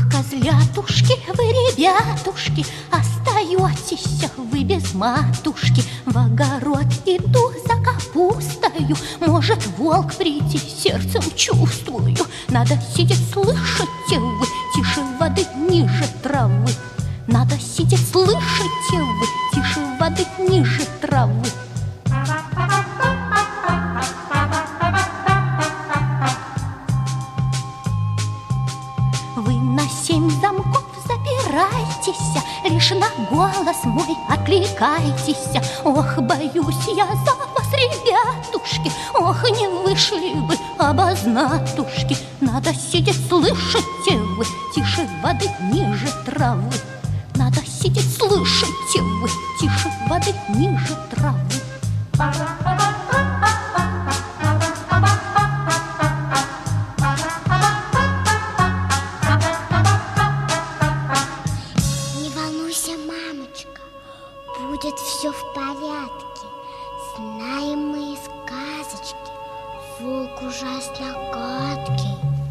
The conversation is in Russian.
козлятушки, вы, ребятушки, остаетесь вы без матушки. В огород иду за капустою, может волк прийти, сердцем чувствую. Надо сидеть, слышите вы, тише воды, ниже травы. Надо сидеть, слышите вы, тише воды, ниже травы. Вы на 7 замков запирайтесь, лишь на голос мой откликайтесь. Ох, боюсь я за вас, ребятушки, ох, не вышли бы обознатушки. Надо сидеть, слышите вы, тише воды, ниже травы. Надо сидеть, слышите вы, тише воды, ниже травы. Будет все в порядке. Знаем мы из сказочки, волк ужасно гадкий.